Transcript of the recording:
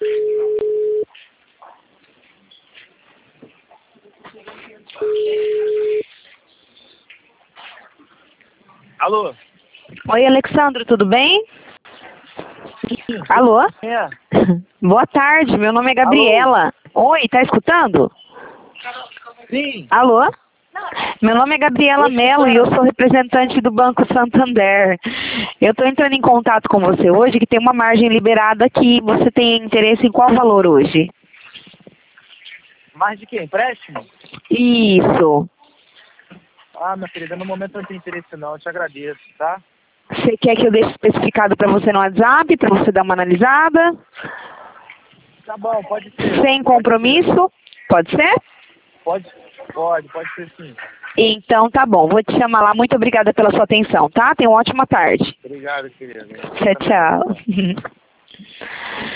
Alô? Oi, Alexandro, tudo bem? Alô? É. Boa tarde, meu nome é Gabriela. Oi, tá escutando? Sim. Alô? Meu nome é Gabriela Mello e eu sou representante do Banco Santander. Eu estou entrando em contato com você hoje que tem uma margem liberada aqui. Você tem interesse em qual valor hoje? Mais de quê? Empréstimo? Isso. Ah, minha querida, no momento eu não tenho interesse não, eu te agradeço, tá? Você quer que eu deixe especificado para você no WhatsApp, para você dar uma analisada? Tá bom, pode ser. Sem compromisso? Pode ser? Pode ser sim. Então tá bom, vou te chamar lá. Muito obrigada pela sua atenção, tá? Tenha uma ótima tarde. Obrigado, querida. Tchau, tchau.